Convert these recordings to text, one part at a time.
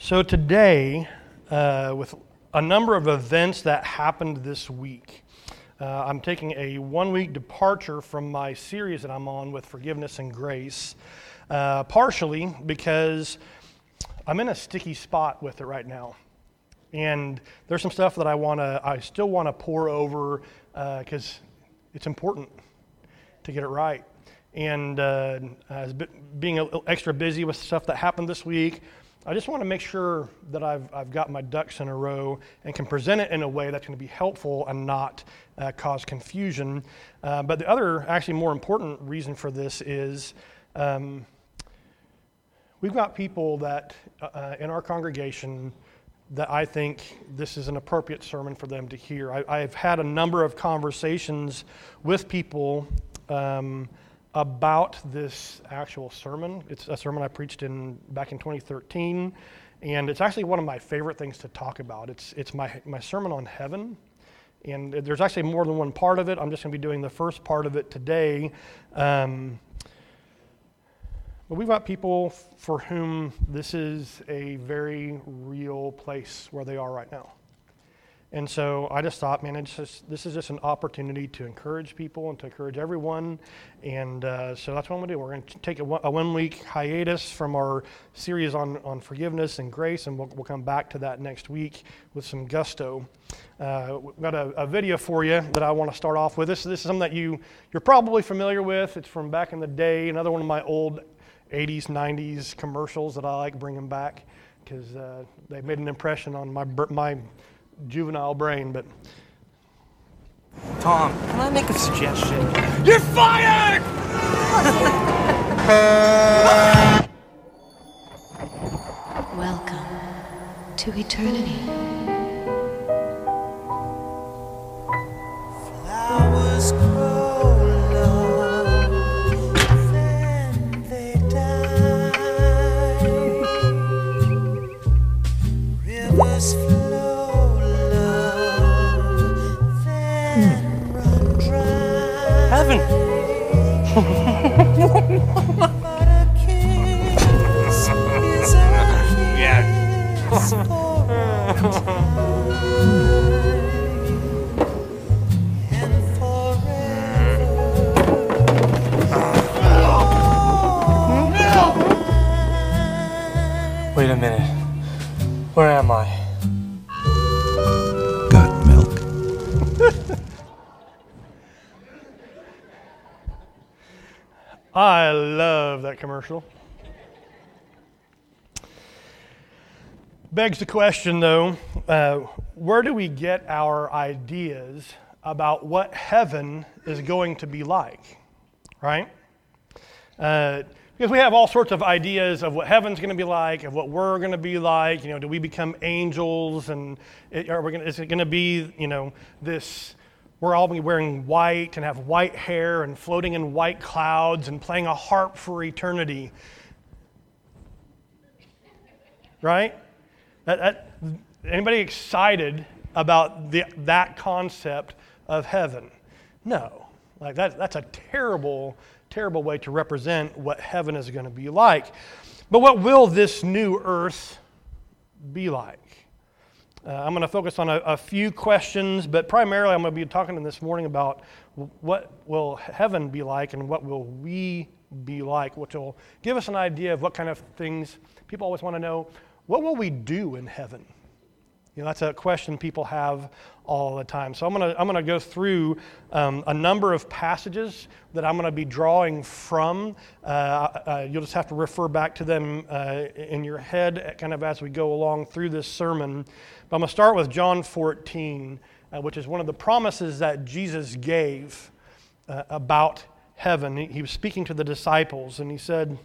So today, with a number of events that happened this week, I'm taking a one-week departure from my series that I'm on with Forgiveness and Grace, partially because I'm in a sticky spot with it right now. And there's some stuff that I still want to pour over because it's important to get it right. And being extra busy with stuff that happened this week, I just want to make sure that I've got my ducks in a row and can present it in a way that's going to be helpful and not cause confusion. But the other, actually more important reason for this is we've got people that in our congregation that I think this is an appropriate sermon for them to hear. I've had a number of conversations with people about this actual sermon. It's a sermon I preached back in 2013, and it's actually one of my favorite things to talk about. It's my sermon on heaven, and there's actually more than one part of it. I'm just going to be doing the first part of it today. But we've got people for whom this is a very real place where they are right now. And so I just thought, man, this is just an opportunity to encourage people and to encourage everyone. And so that's what I'm going to do. We're going to take a 1 week hiatus from our series on forgiveness and grace, and we'll come back to that next week with some gusto. We've got a video for you that I want to start off with. This is something that you're probably familiar with. It's from back in the day, another one of my old 80s, 90s commercials that I like bringing back because they made an impression on my juvenile brain. But Tom, can I make a suggestion? You're fired! Welcome to eternity. Flowers grow low, then they die. Rivers flow low, then run dry. Heaven. But a kiss is a kiss for all time. And forever. Wait a minute. Where am I? Got milk? I love that commercial. Begs the question, though, where do we get our ideas about what heaven is going to be like, right? Because we have all sorts of ideas of what heaven's going to be like, of what we're going to be like. You know, do we become angels, and is it going to be, this? We're all going to be wearing white and have white hair and floating in white clouds and playing a harp for eternity, right? Anybody excited about that concept of heaven? No, like that's a terrible, terrible way to represent what heaven is going to be like. But what will this new earth be like? I'm going to focus on a few questions, but primarily I'm going to be talking this morning about what will heaven be like and what will we be like, which will give us an idea of what kind of things people always want to know. What will we do in heaven? That's a question people have all the time. So I'm going to go through a number of passages that I'm going to be drawing from. You'll just have to refer back to them in your head kind of as we go along through this sermon. But I'm going to start with John 14, which is one of the promises that Jesus gave about heaven. He was speaking to the disciples, and he said,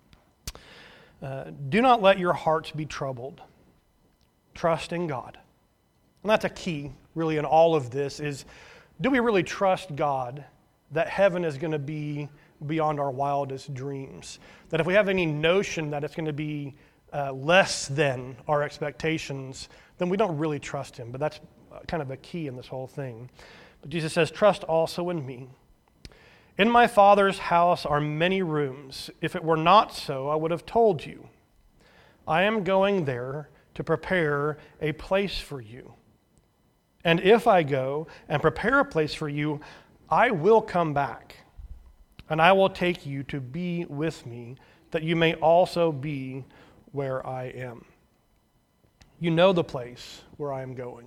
"Do not let your hearts be troubled. Trust in God." And that's a key, really, in all of this is, do we really trust God that heaven is going to be beyond our wildest dreams? That if we have any notion that it's going to be less than our expectations, then we don't really trust Him. But that's kind of a key in this whole thing. But Jesus says, "Trust also in me. In my Father's house are many rooms. If it were not so, I would have told you. I am going there to prepare a place for you. And if I go and prepare a place for you, I will come back, and I will take you to be with me, that you may also be where I am. You know the place where I am going.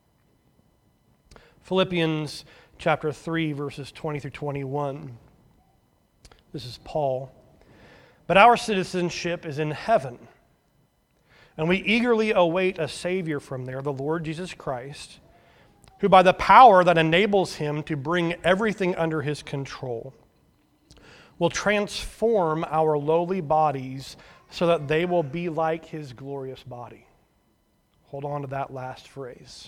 Philippians chapter 3, verses 20 through 21. This is Paul. But our citizenship is in heaven, and we eagerly await a Savior from there, the Lord Jesus Christ, who by the power that enables him to bring everything under his control will transform our lowly bodies so that they will be like his glorious body. Hold on to that last phrase.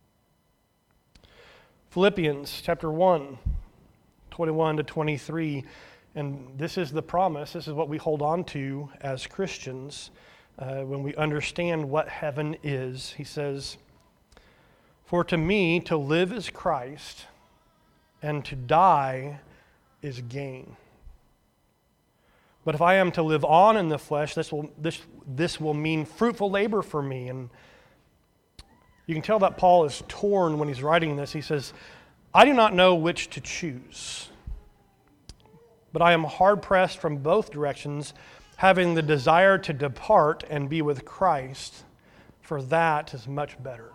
Philippians chapter 1, 21 to 23. And this is the promise. This is what we hold on to as Christians when we understand what heaven is. He says, "For to me to live is Christ, and to die is gain. But if I am to live on in the flesh, this will mean fruitful labor for me." And you can tell that Paul is torn when he's writing this. He says, "I do not know which to choose, but I am hard-pressed from both directions, having the desire to depart and be with Christ, for that is much better."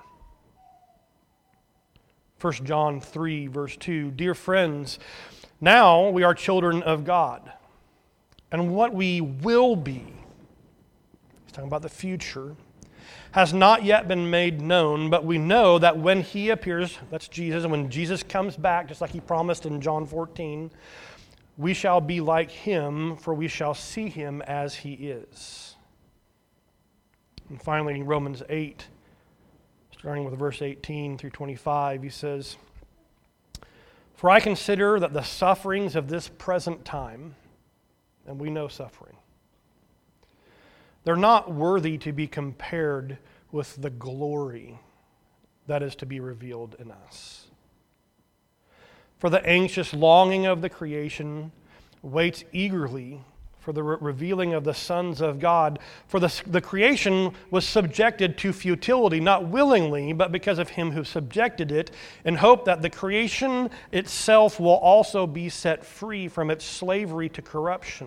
1 John 3, verse 2, "Dear friends, now we are children of God, and what we will be," he's talking about the future, "has not yet been made known, but we know that when he appears," that's Jesus, and when Jesus comes back, just like he promised in John 14, "we shall be like him, for we shall see him as he is." And finally, in Romans 8, starting with verse 18 through 25, he says, "For I consider that the sufferings of this present time," and we know suffering, "they're not worthy to be compared with the glory that is to be revealed in us. For the anxious longing of the creation waits eagerly for the revealing of the sons of God. For the creation was subjected to futility, not willingly, but because of him who subjected it, in hope that the creation itself will also be set free from its slavery to corruption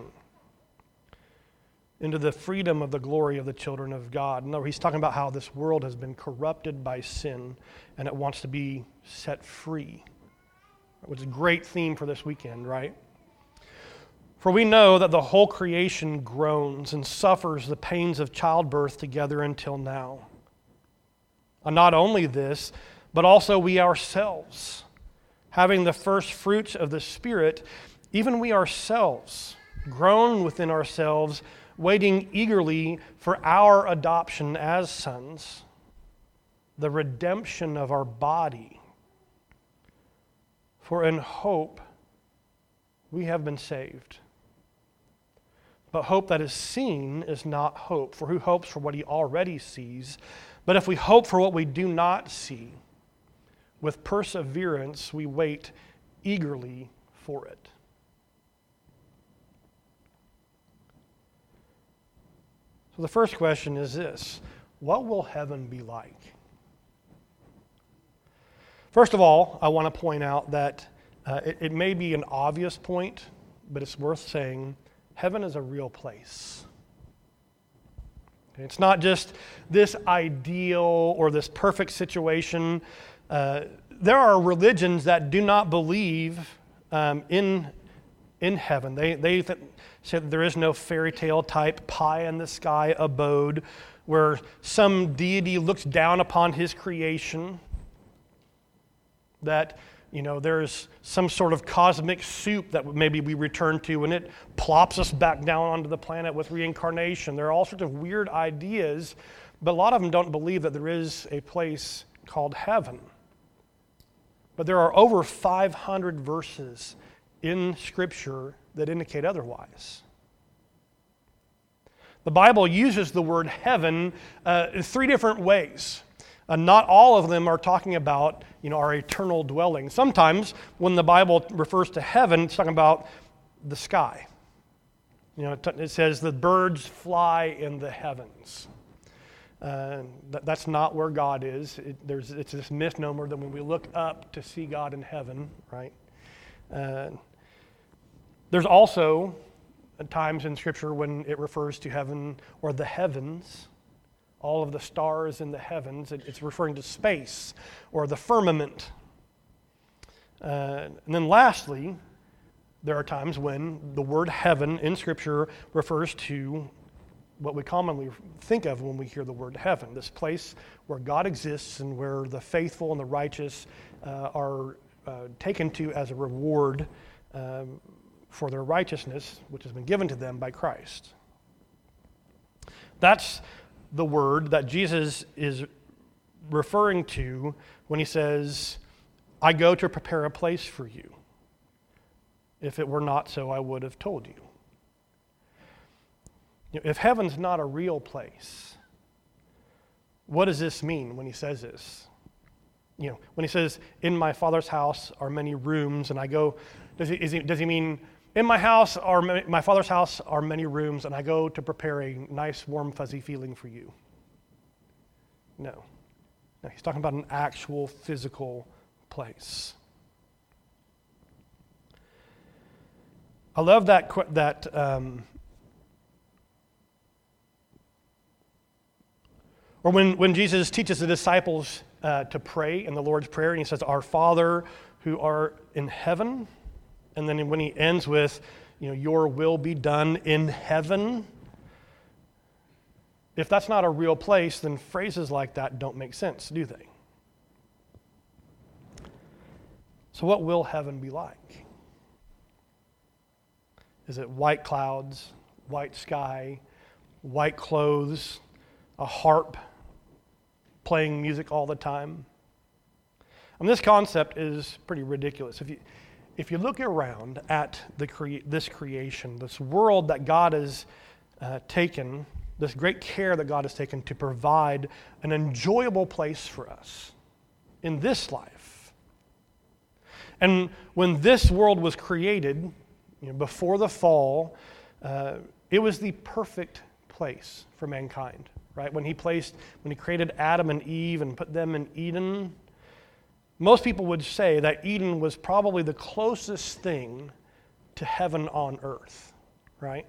into the freedom of the glory of the children of God." No, he's talking about how this world has been corrupted by sin and it wants to be set free, which is a great theme for this weekend, right? "For we know that the whole creation groans and suffers the pains of childbirth together until now. And not only this, but also we ourselves, having the first fruits of the Spirit, even we ourselves, groan within ourselves, waiting eagerly for our adoption as sons, the redemption of our body. For in hope we have been saved. But hope that is seen is not hope, for who hopes for what he already sees? But if we hope for what we do not see, with perseverance we wait eagerly for it." So the first question is this: what will heaven be like? First of all, I want to point out that it may be an obvious point, but it's worth saying heaven is a real place. It's not just this ideal or this perfect situation. There are religions that do not believe in heaven. They say that there is no fairy tale type pie in the sky abode where some deity looks down upon his creation, that there's some sort of cosmic soup that maybe we return to and it plops us back down onto the planet with reincarnation. There are all sorts of weird ideas, but a lot of them don't believe that there is a place called heaven. But there are over 500 verses in Scripture that indicate otherwise. The Bible uses the word heaven in three different ways. Not all of them are talking about our eternal dwelling. Sometimes when the Bible refers to heaven, it's talking about the sky. It says the birds fly in the heavens. That's not where God is. It's this misnomer that when we look up to see God in heaven, right? There's also times in Scripture when it refers to heaven or the heavens, all of the stars in the heavens. It's referring to space or the firmament. And then lastly, there are times when the word heaven in Scripture refers to what we commonly think of when we hear the word heaven, this place where God exists and where the faithful and the righteous are taken to as a reward for their righteousness, which has been given to them by Christ. That's the word that Jesus is referring to when he says, I go to prepare a place for you. If it were not so, I would have told you. If heaven's not a real place, what does this mean when he says this? When he says, in my Father's house are many rooms, and I go, does he mean, in my house or my Father's house are many rooms, and I go to prepare a nice, warm, fuzzy feeling for you? No, he's talking about an actual physical place. I love that or when Jesus teaches the disciples to pray in the Lord's Prayer, and he says, Our Father who art in heaven, and then when he ends with, your will be done in heaven. If that's not a real place, then phrases like that don't make sense, do they? So what will heaven be like? Is it white clouds, white sky, white clothes, a harp playing music all the time? This concept is pretty ridiculous. If you look around at this creation, this world that God has taken, this great care that God has taken to provide an enjoyable place for us in this life. And when this world was created, before the fall, it was the perfect place for mankind, right? When he created Adam and Eve and put them in Eden, most people would say that Eden was probably the closest thing to heaven on earth, right?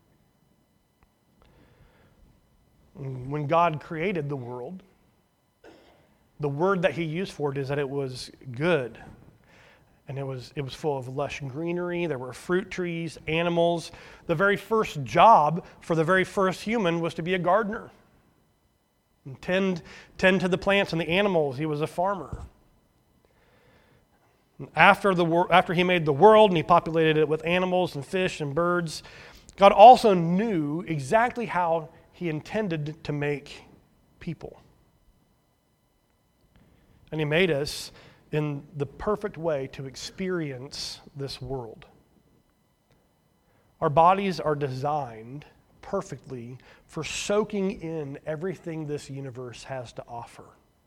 When God created the world, the word that he used for it is that it was good. And it was full of lush greenery. There were fruit trees, animals. The very first job for the very first human was to be a gardener. And tend to the plants and the animals. He was a farmer. And after he made the world and he populated it with animals and fish and birds, God also knew exactly how he intended to make people. And he made us in the perfect way to experience this world. Our bodies are designed perfectly for soaking in everything this universe has to offer.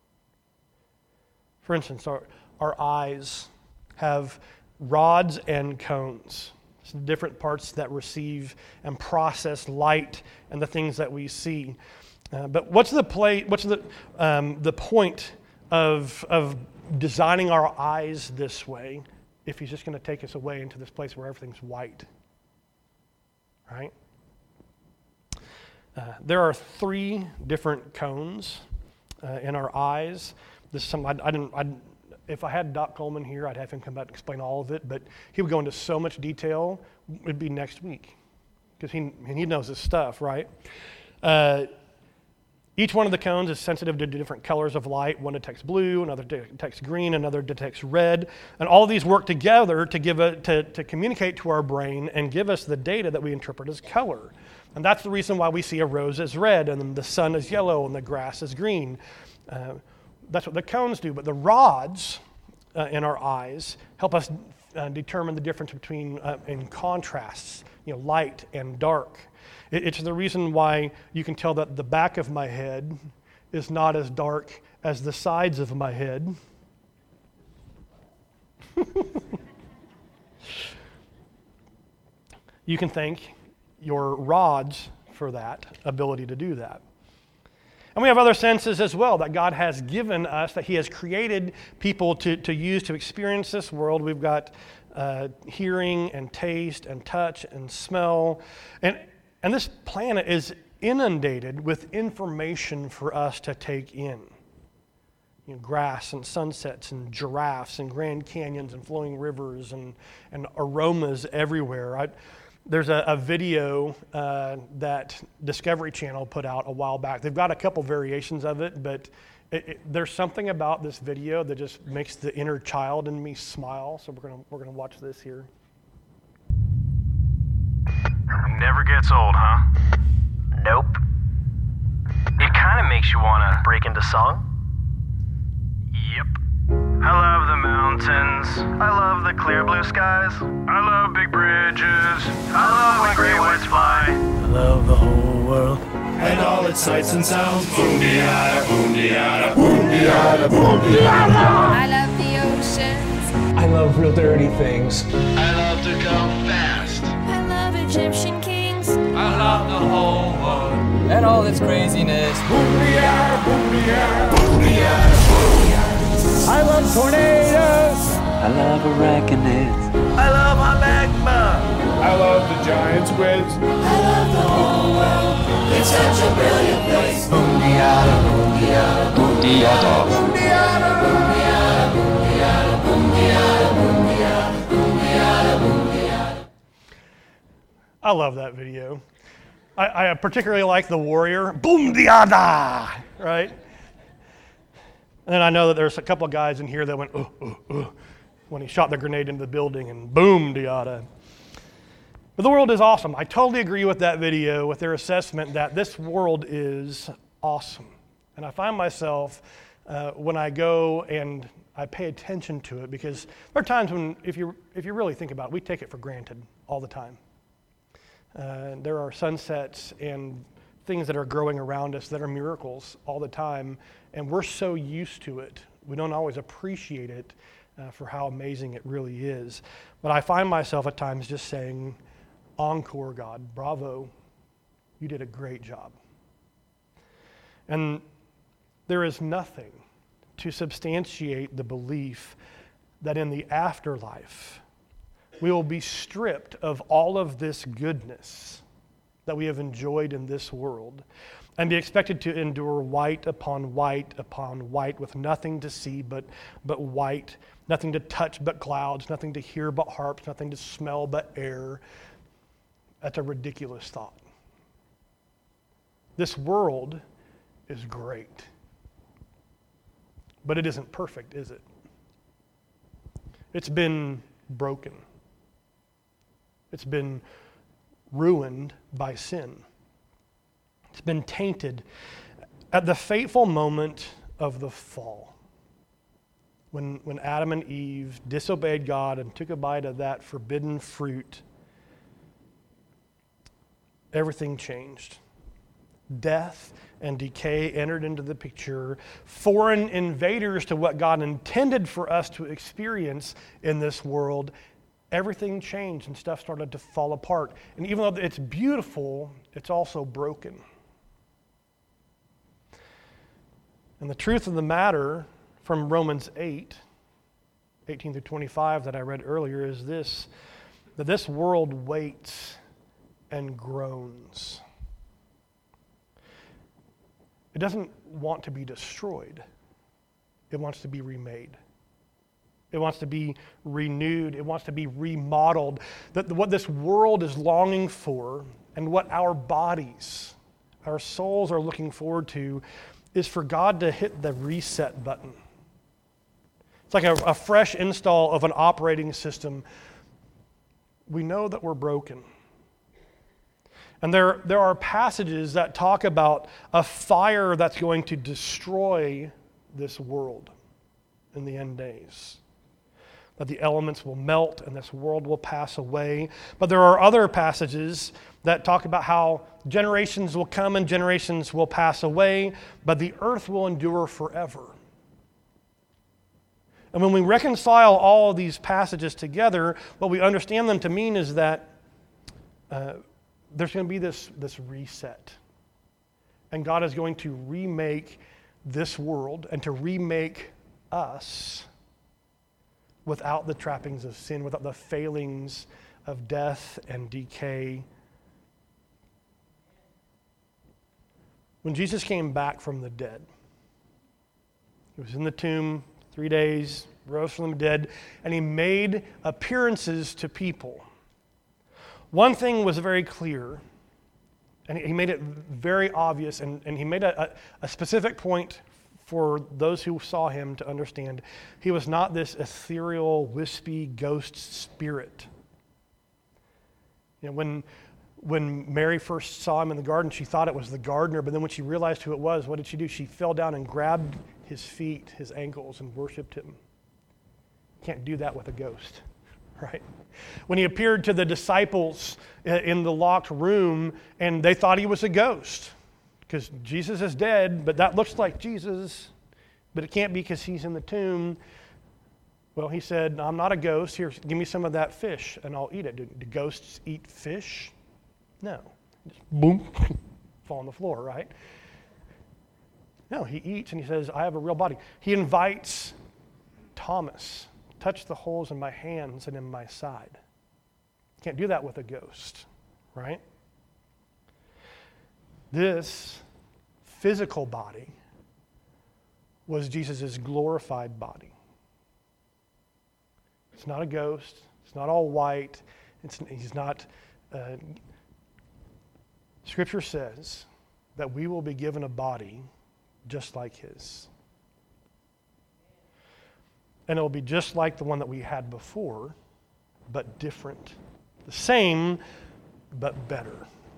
For instance, our eyes have rods and cones. It's the different parts that receive and process light and the things that we see. But what's the point of designing our eyes this way if he's just going to take us away into this place where everything's white? Right? There are 3 different cones in our eyes. If I had Doc Coleman here, I'd have him come back and explain all of it, but he would go into so much detail. It'd be next week because he knows his stuff, right? Each one of the cones is sensitive to different colors of light. One detects blue, another detects green, another detects red. And all of these work together to communicate to our brain and give us the data that we interpret as color. And that's the reason why we see a rose as red, and then the sun is yellow, and the grass is green. That's what the cones do. But the rods in our eyes help us determine the difference between in contrasts, light and dark. It's the reason why you can tell that the back of my head is not as dark as the sides of my head. You can thank your rods for that ability to do that. And we have other senses as well that God has given us, that He has created people to use to experience this world. We've got hearing and taste and touch and smell. And this planet is inundated with information for us to take in. Grass and sunsets and giraffes and Grand Canyons and flowing rivers and aromas everywhere. There's a video that Discovery Channel put out a while back. They've got a couple variations of it, but there's something about this video that just makes the inner child in me smile. So we're gonna watch this here. Never gets old, huh? Nope. It kind of makes you want to break into song. Yep. I love the mountains. I love the clear blue skies. I love big bridges. I love when gray whites fly. I love the whole world. And all its sights and sounds. Boom-de-yada, boom-de-yada, boom-de-yada, boom-de-yada. I love the oceans. I love real dirty things. I love to go fast. I love Egyptian kings. I love the whole world. And all its craziness. Boom-de-yada, boom-de-yada, boom-de-yada, boom-de-yada. I love tornadoes. I love arachnids. I love my magma. I love the giant squids. I love the whole world. It's such a brilliant place. Boom-de-yada, boom-de-yada, Boom-de-yada. boom-de-yada, boom-de-yada, boom-de-yada, boom-de-yada, boom-de-yada, boom-de-yada, boom-de-yada. I love that video. I particularly like the warrior. Boom-de-yada, right? And then I know that there's a couple of guys in here that went, when he shot the grenade into the building, and boom-de-yada. But the world is awesome. I totally agree with that video, with their assessment that this world is awesome. And I find myself, when I go and I pay attention to it, because there are times when, if you really think about it, we take it for granted all the time. There are sunsets and things that are growing around us that are miracles all the time, and we're so used to it. We don't always appreciate it for how amazing it really is. But I find myself at times just saying, encore, God, bravo, you did a great job. And there is nothing to substantiate the belief that in the afterlife, we will be stripped of all of this goodness that we have enjoyed in this world and be expected to endure white upon white upon white with nothing to see but white, nothing to touch but clouds, nothing to hear but harps, nothing to smell but air. That's a ridiculous thought. This world is great, but it isn't perfect, is it? It's been broken. It's been ruined by sin. It's been tainted at the fateful moment of the fall. When Adam and Eve disobeyed God and took a bite of that forbidden fruit, everything changed. Death and decay entered into the picture. Foreign invaders to what God intended for us to experience in this world. Everything changed and stuff started to fall apart. And even though it's beautiful, it's also broken. And the truth of the matter from Romans 8, 18 through 25 that I read earlier is this, that this world waits and groans. It doesn't want to be destroyed. It wants to be remade. It wants to be renewed. It wants to be remodeled. What this world is longing for and what our bodies, our souls are looking forward to is for God to hit the reset button. It's like a fresh install of an operating system. We know that we're broken. And there are passages that talk about a fire that's going to destroy this world in the end days. That the elements will melt and this world will pass away. But there are other passages that talk about how generations will come and generations will pass away, but the earth will endure forever. And when we reconcile all of these passages together, what we understand them to mean is that there's going to be this reset. And God is going to remake this world and to remake us without the trappings of sin, without the failings of death and decay. When Jesus came back from the dead, he was in the tomb 3 days, rose from the dead, and he made appearances to people. One thing was very clear, and he made it very obvious, and he made a specific point for those who saw him to understand. He was not this ethereal, wispy ghost spirit. You know, when Mary first saw him in the garden, she thought it was the gardener, but then when she realized who it was, what did she do? She fell down and grabbed his feet, his ankles, and worshiped him. Can't do that with a ghost, right? When he appeared to the disciples in the locked room, and they thought he was a ghost, because Jesus is dead, but that looks like Jesus, but it can't be because he's in the tomb. Well, he said, I'm not a ghost. Here, give me some of that fish, and I'll eat it. Do ghosts eat fish? No. Just boom, fall on the floor, right? No, he eats, and he says, I have a real body. He invites Thomas, touch the holes in my hands and in my side. Can't do that with a ghost, right? This physical body was Jesus' glorified body. It's not a ghost. It's not all white. He's not... Scripture says that we will be given a body just like his. And it will be just like the one that we had before, but different. The same, but better.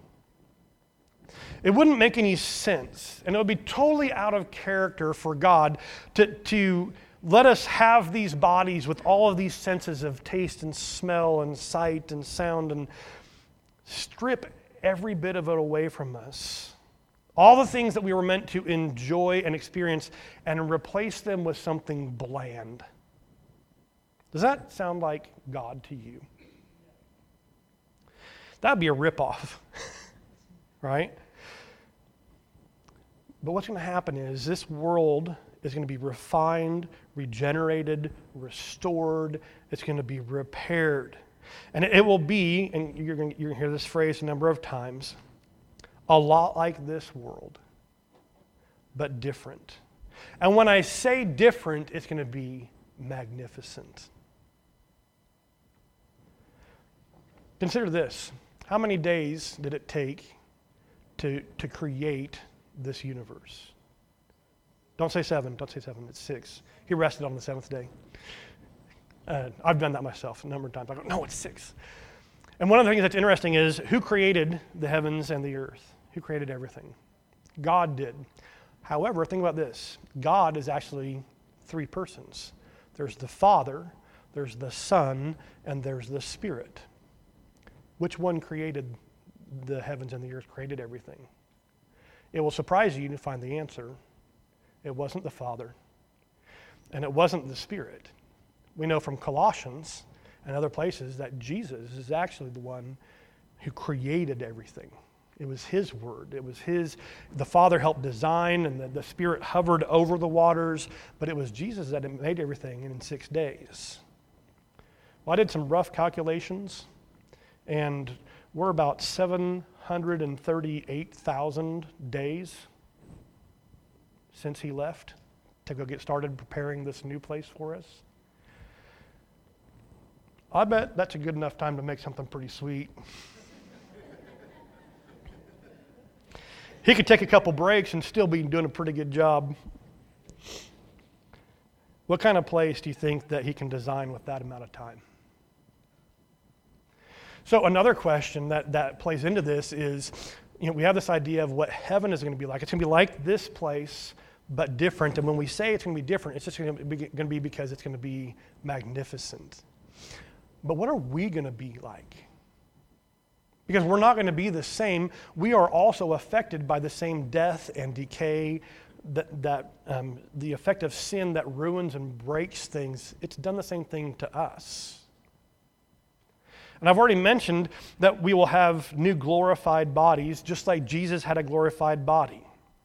It wouldn't make any sense, and it would be totally out of character for God to let us have these bodies with all of these senses of taste and smell and sight and sound and strip every bit of it away from us. All the things that we were meant to enjoy and experience, and replace them with something bland. Does that sound like God to you? That would be a ripoff, right? But what's going to happen is this world is going to be refined, regenerated, restored. It's going to be repaired. And it will be, and you're going to hear this phrase a number of times, a lot like this world, but different. And when I say different, it's going to be magnificent. Consider this. How many days did it take to create this universe? Don't say 7. It's 6. He rested on the 7th day. I've done that myself a number of times. I go, no, it's 6. And one of the things that's interesting is who created the heavens and the earth? Who created everything? God did. However, think about this. God is actually 3 persons. There's the Father, there's the Son, and there's the Spirit. Which one created the heavens and the earth, created everything? It will surprise you to find the answer. It wasn't the Father, and it wasn't the Spirit. We know from Colossians and other places that Jesus is actually the one who created everything. It was his word. It was the Father helped design, and the Spirit hovered over the waters, but it was Jesus that made everything in 6 days. Well, I did some rough calculations, and we're about 738,000 days since he left to go get started preparing this new place for us. I bet that's a good enough time to make something pretty sweet. He could take a couple breaks and still be doing a pretty good job. What kind of place do you think that he can design with that amount of time? So another question that plays into this is, we have this idea of what heaven is going to be like. It's going to be like this place, but different. And when we say it's going to be different, it's just going to be because it's going to be magnificent. But what are we going to be like? Because we're not going to be the same. We are also affected by the same death and decay, that the effect of sin that ruins and breaks things. It's done the same thing to us. And I've already mentioned that we will have new glorified bodies, just like Jesus had a glorified body.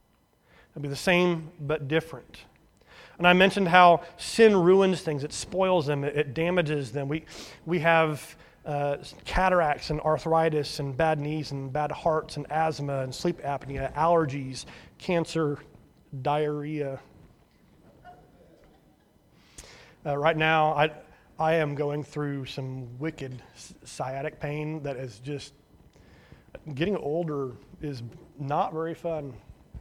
It'll be the same but different. And I mentioned how sin ruins things. It spoils them. It damages them. We have cataracts and arthritis and bad knees and bad hearts and asthma and sleep apnea, allergies, cancer, diarrhea. Right now, I am going through some wicked sciatic pain that is just, getting older is not very fun.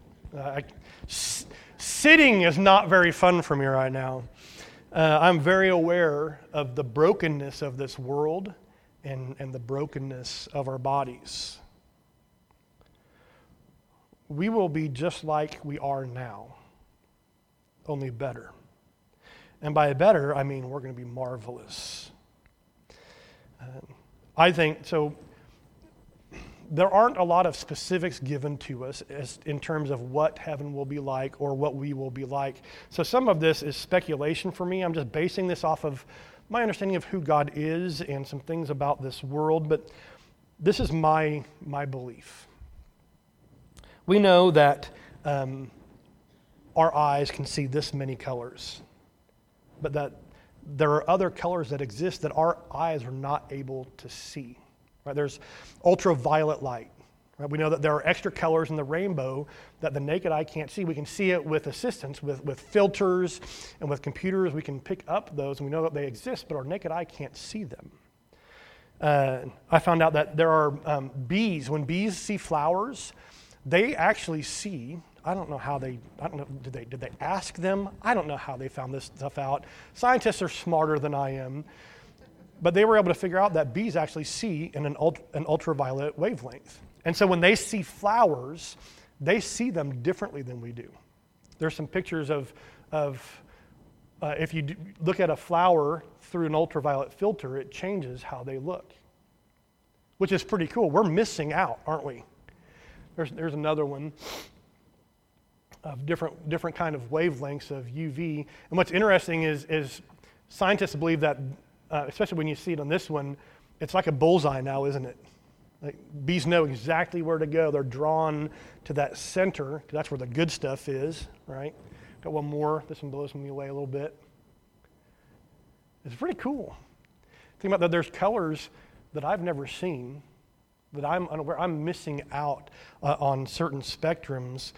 Sitting is not very fun for me right now. I'm very aware of the brokenness of this world and the brokenness of our bodies. We will be just like we are now, only better. And by better, I mean we're going to be marvelous. I think, so there aren't a lot of specifics given to us in terms of what heaven will be like or what we will be like. So some of this is speculation for me. I'm just basing this off of my understanding of who God is and some things about this world, but this is my belief. We know that our eyes can see this many colors, but that there are other colors that exist that our eyes are not able to see. Right? There's ultraviolet light. Right? We know that there are extra colors in the rainbow that the naked eye can't see. We can see it with assistance, with filters and with computers. We can pick up those, and we know that they exist, but our naked eye can't see them. I found out that there are bees. When bees see flowers, they actually see. I don't know, did they ask them? I don't know how they found this stuff out. Scientists are smarter than I am. But they were able to figure out that bees actually see in an ultraviolet wavelength. And so when they see flowers, they see them differently than we do. There's some pictures of if you look at a flower through an ultraviolet filter, it changes how they look, which is pretty cool. We're missing out, aren't we? There's another one of different kind of wavelengths of UV. And what's interesting is scientists believe that especially when you see it on this one, it's like a bullseye now, isn't it? Like bees know exactly where to go. They're drawn to that center, because that's where the good stuff is, right? Got one more. This one blows me away a little bit. It's pretty cool. Think about that. There's colors that I've never seen, that I'm unaware. I'm missing out on certain spectrums.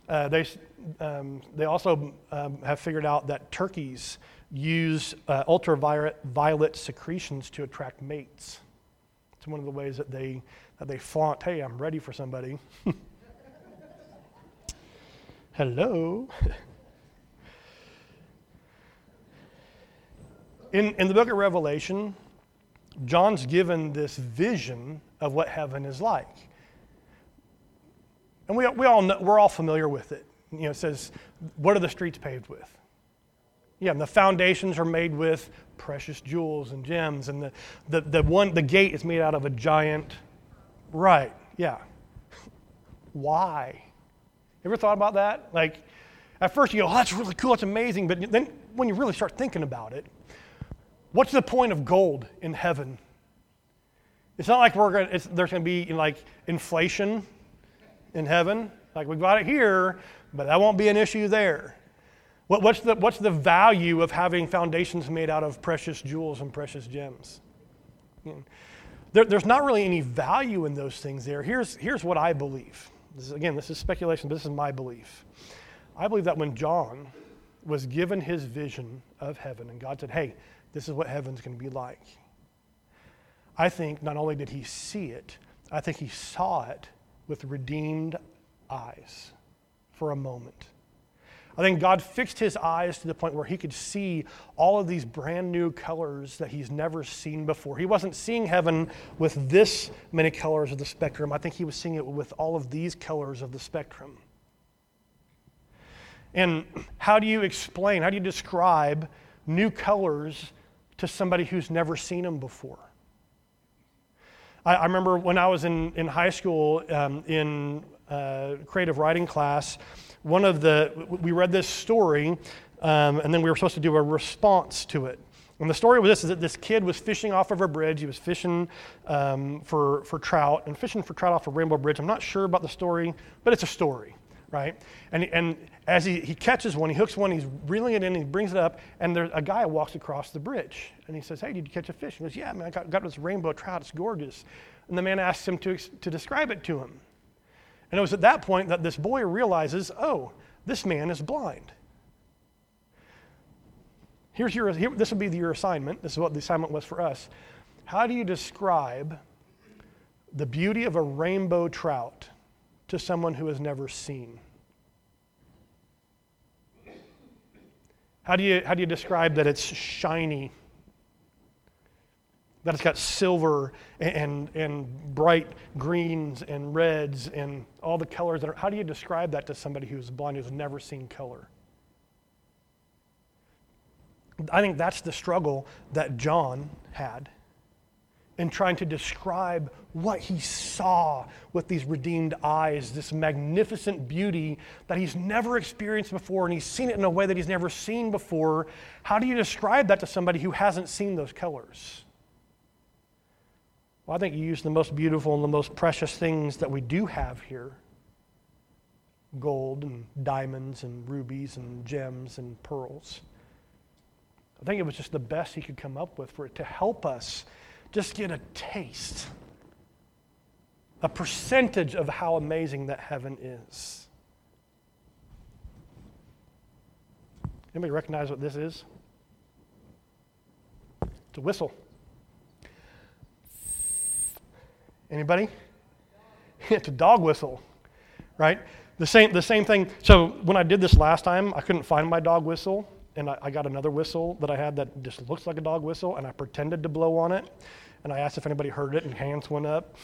They also have figured out that turkeys use ultraviolet secretions to attract mates. It's one of the ways that they flaunt, hey, I'm ready for somebody. Hello. In the book of Revelation, John's given this vision of what heaven is like. And we're all familiar with it. You know, it says, what are the streets paved with? Yeah, and the foundations are made with precious jewels and gems, and the gate is made out of a giant. Right? Yeah. Why? Ever thought about that? Like, at first you go, "Oh, that's really cool, that's amazing," but then when you really start thinking about it, what's the point of gold in heaven? It's not like there's going to be like inflation in heaven. Like, we've got it here, but that won't be an issue there. What's the value of having foundations made out of precious jewels and precious gems? You know, there's not really any value in those things there. Here's what I believe. This is speculation, but this is my belief. I believe that when John was given his vision of heaven, and God said, hey, this is what heaven's going to be like, I think not only did he see it, I think he saw it with redeemed eyes for a moment. I think God fixed his eyes to the point where he could see all of these brand new colors that he's never seen before. He wasn't seeing heaven with this many colors of the spectrum. I think he was seeing it with all of these colors of the spectrum. And how do you describe new colors to somebody who's never seen them before? I remember when I was in high school in creative writing class, we read this story, and then we were supposed to do a response to it. And the story was this: is that this kid was fishing off of a bridge. He was fishing for trout, and fishing for trout off a Rainbow Bridge. I'm not sure about the story, but it's a story. right? And as he catches one, he hooks one, he's reeling it in, he brings it up, and there's a guy walks across the bridge. And he says, hey, did you catch a fish? He goes, yeah, man, I got this rainbow trout, it's gorgeous. And the man asks him to describe it to him. And it was at that point that this boy realizes, oh, this man is blind. This would be your assignment. This is what the assignment was for us. How do you describe the beauty of a rainbow trout to someone who has never seen? How do you describe that it's shiny, that it's got silver and bright greens and reds and all the colors that are? How do you describe that to somebody who's blind, who's never seen color? I think that's the struggle that John had in trying to describe what he saw with these redeemed eyes, this magnificent beauty that he's never experienced before, and he's seen it in a way that he's never seen before. How do you describe that to somebody who hasn't seen those colors? Well, I think you use the most beautiful and the most precious things that we do have here. Gold and diamonds and rubies and gems and pearls. I think it was just the best he could come up with for it to help us just get a taste, a percentage of how amazing that heaven is. Anybody recognize what this is? It's a whistle. Anybody? It's a dog whistle, right? The same thing. So when I did this last time, I couldn't find my dog whistle. And I got another whistle that I had that just looks like a dog whistle, and I pretended to blow on it. And I asked if anybody heard it, and hands went up.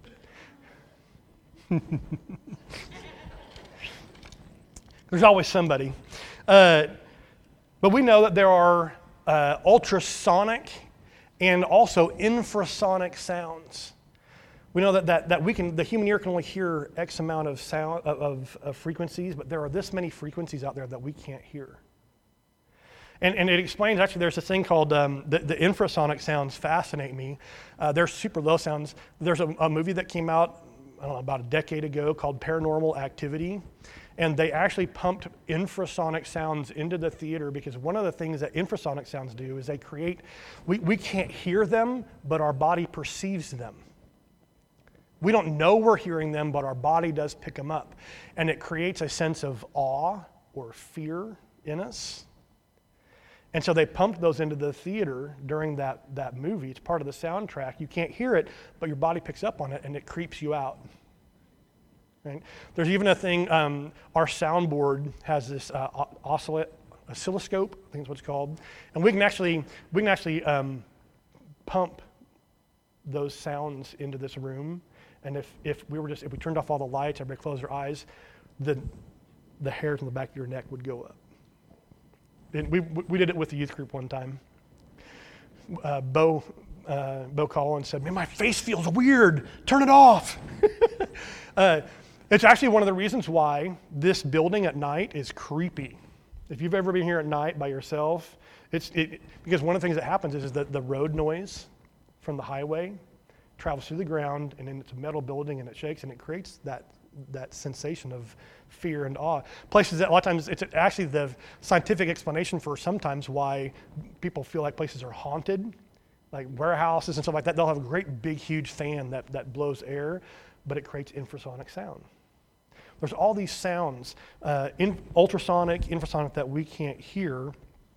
There's always somebody. But we know that there are ultrasonic and also infrasonic sounds. We know that the human ear can only hear X amount of sound of frequencies, but there are this many frequencies out there that we can't hear. And it explains, actually, there's this thing called, the infrasonic sounds fascinate me. They're super low sounds. There's a movie that came out, I don't know, about a decade ago called Paranormal Activity. And they actually pumped infrasonic sounds into the theater because one of the things that infrasonic sounds do is they create, we can't hear them, but our body perceives them. We don't know we're hearing them, but our body does pick them up. And it creates a sense of awe or fear in us. And so they pumped those into the theater during that movie. It's part of the soundtrack. You can't hear it, but your body picks up on it, and it creeps you out. Right? There's even a thing, our soundboard has this oscilloscope, I think is what it's called. And we can actually pump those sounds into this room. And if we turned off all the lights, everybody closed their eyes, the hairs on the back of your neck would go up. And we did it with the youth group one time. Bo Collins said, man, my face feels weird. Turn it off. It's actually one of the reasons why this building at night is creepy. If you've ever been here at night by yourself, because one of the things that happens is that the road noise from the highway travels through the ground, and then it's a metal building, and it shakes, and it creates that sensation of fear and awe. Places that a lot of times, it's actually the scientific explanation for sometimes why people feel like places are haunted, like warehouses and stuff like that. They'll have a great big huge fan that blows air, but it creates infrasonic sound. There's all these sounds, ultrasonic, infrasonic, that we can't hear.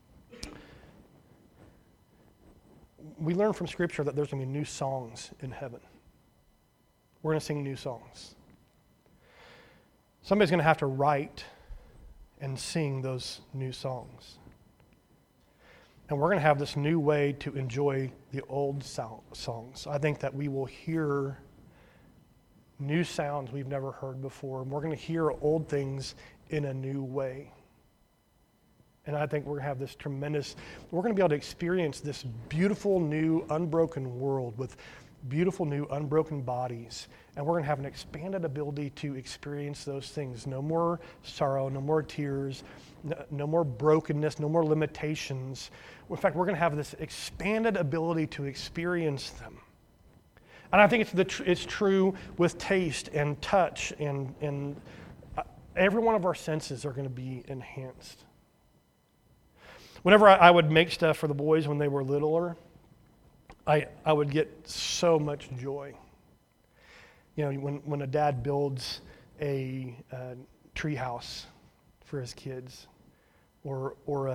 We learn from Scripture that there's going to be new songs in heaven. We're going to sing new songs. Somebody's going to have to write and sing those new songs. And we're going to have this new way to enjoy the old songs. I think that we will hear new sounds we've never heard before, and we're going to hear old things in a new way. And I think we're going to have this we're going to be able to experience this beautiful new unbroken world with beautiful new unbroken bodies. And we're going to have an expanded ability to experience those things. No more sorrow, no more tears, no more brokenness, no more limitations. In fact, we're going to have this expanded ability to experience them. And I think it's true with taste and touch and Every one of our senses are going to be enhanced. Whenever I would make stuff for the boys when they were littler, I would get so much joy. You know, when a dad builds a tree house for his kids, or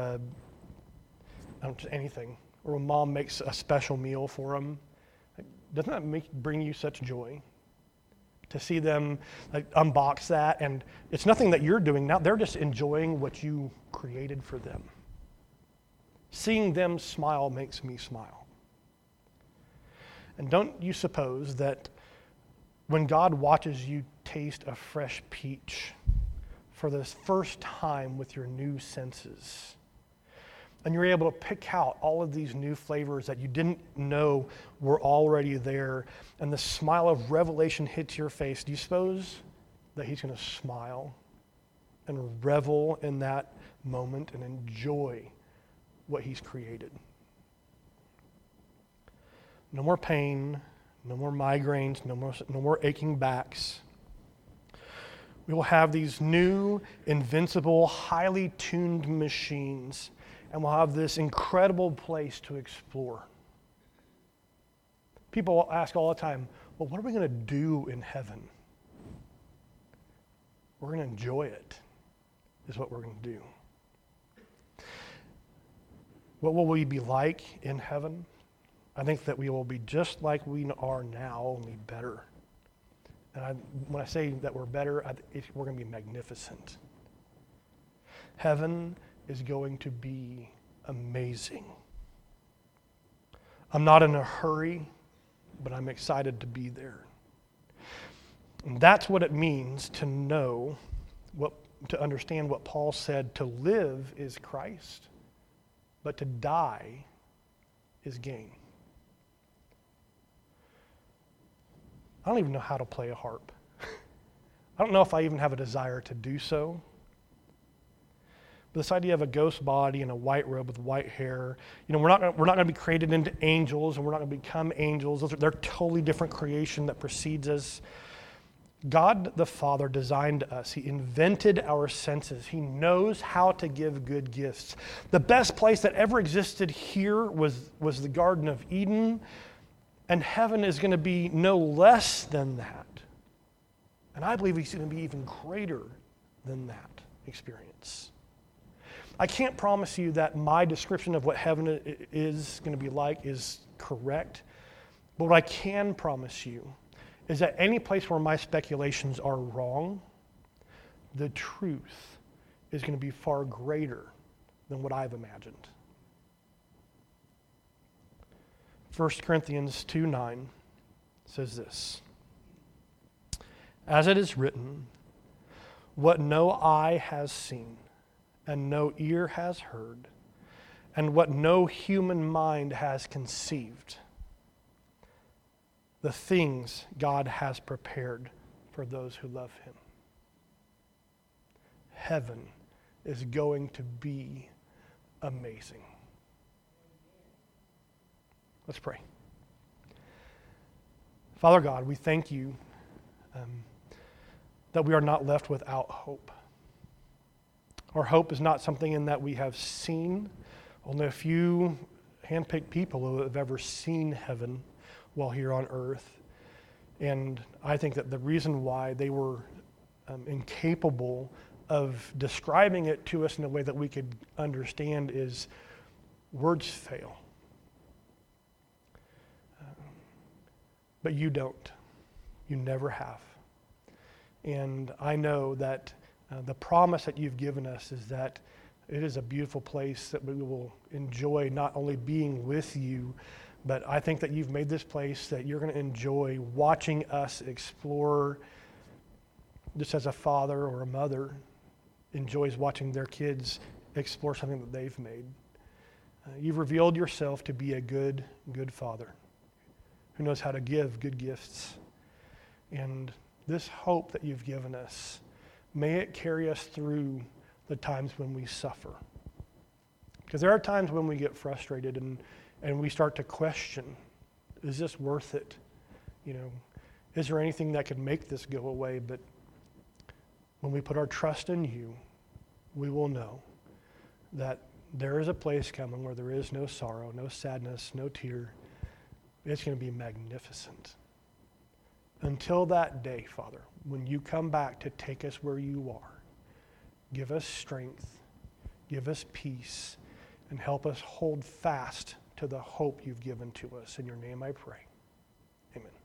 anything, or when mom makes a special meal for them, doesn't that bring you such joy? To see them unbox that, and it's nothing that you're doing now, they're just enjoying what you created for them. Seeing them smile makes me smile. And don't you suppose that when God watches you taste a fresh peach for the first time with your new senses, and you're able to pick out all of these new flavors that you didn't know were already there, and the smile of revelation hits your face, do you suppose that he's going to smile and revel in that moment and enjoy what he's created? No more pain, no more migraines, no more aching backs. We will have these new, invincible, highly tuned machines, and we'll have this incredible place to explore. People ask all the time, well, what are we going to do in heaven? We're going to enjoy it, is what we're going to do. What will we be like in heaven? I think that we will be just like we are now, only better. And when I say that we're better, we're going to be magnificent. Heaven is going to be amazing. I'm not in a hurry, but I'm excited to be there. And that's what it means to know, to understand what Paul said, to live is Christ, but to die is gain. I don't even know how to play a harp. I don't know if I even have a desire to do so. But this idea of a ghost body and a white robe with white hair, we're not going to be created into angels, and we're not going to become angels. They're totally different creation that precedes us. God the Father designed us. He invented our senses. He knows how to give good gifts. The best place that ever existed here was the Garden of Eden, and heaven is going to be no less than that. And I believe it's going to be even greater than that experience. I can't promise you that my description of what heaven is going to be like is correct, but what I can promise you is that any place where my speculations are wrong, the truth is going to be far greater than what I've imagined. 1 Corinthians 2:9 says this: as it is written, what no eye has seen, and no ear has heard, and what no human mind has conceived, the things God has prepared for those who love him. Heaven is going to be amazing. Let's pray. Father God, we thank you that we are not left without hope. Our hope is not something in that we have seen. Only a few handpicked people have ever seen heaven while here on earth. And I think that the reason why they were incapable of describing it to us in a way that we could understand is words fail. But you don't. You never have. And I know that the promise that you've given us is that it is a beautiful place that we will enjoy not only being with you, but I think that you've made this place that you're going to enjoy watching us explore, just as a father or a mother enjoys watching their kids explore something that they've made. You've revealed yourself to be a good, good father who knows how to give good gifts. And this hope that you've given us, may it carry us through the times when we suffer. Because there are times when we get frustrated and we start to question, is this worth it? Is there anything that could make this go away? But when we put our trust in you, we will know that there is a place coming where there is no sorrow, no sadness, no tear. It's going to be magnificent. Until that day, Father, when you come back to take us where you are, give us strength, give us peace, and help us hold fast to the hope you've given to us. In your name I pray. Amen.